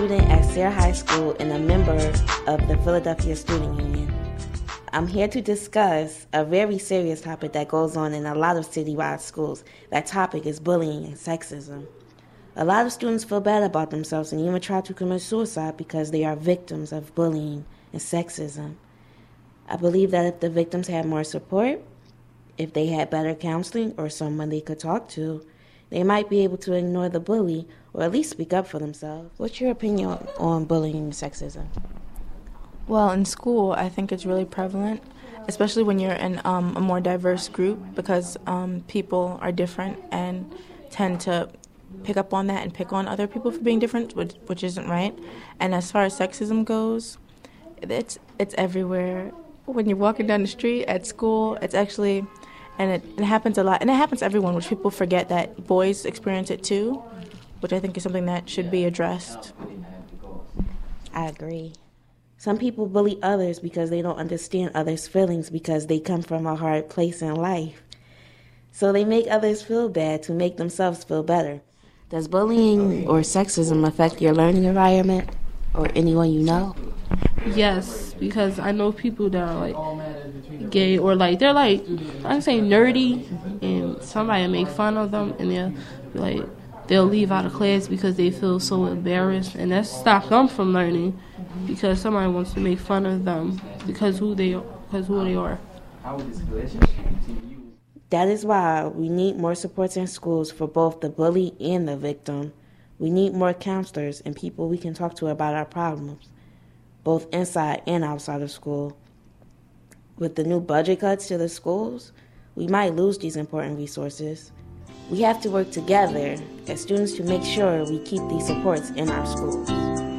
student at Sayre High School and a member of the Philadelphia Student Union. I'm here to discuss a very serious topic that goes on in a lot of citywide schools. That topic is bullying and sexism. A lot of students feel bad about themselves and even try to commit suicide because they are victims of bullying and sexism. I believe that if the victims had more support, if they had better counseling or someone they could talk to, they might be able to ignore the bully or at least speak up for themselves. What's your opinion on bullying and sexism? Well, in school, I think it's really prevalent, especially when you're in a more diverse group, because people are different and tend to pick up on that and pick on other people for being different, which isn't right. And as far as sexism goes, it's everywhere. When you're walking down the street at school, it's actually, and it happens a lot, and it happens to everyone, which people forget that boys experience it too, which I think is something that should be addressed. I agree. Some people bully others because they don't understand others' feelings because they come from a hard place in life. So they make others feel bad to make themselves feel better. Does bullying or sexism affect your learning environment or anyone you know? Yes, because I know people that are like gay or like they're like, I can say nerdy, and somebody make fun of them and they'll leave out of class because they feel so embarrassed, and that stops them from learning because somebody wants to make fun of them because who they are. That is why we need more supports in schools for both the bully and the victim. We need more counselors and people we can talk to about our problems, both inside and outside of school. With the new budget cuts to the schools, we might lose these important resources. We have to work together as students to make sure we keep these supports in our schools.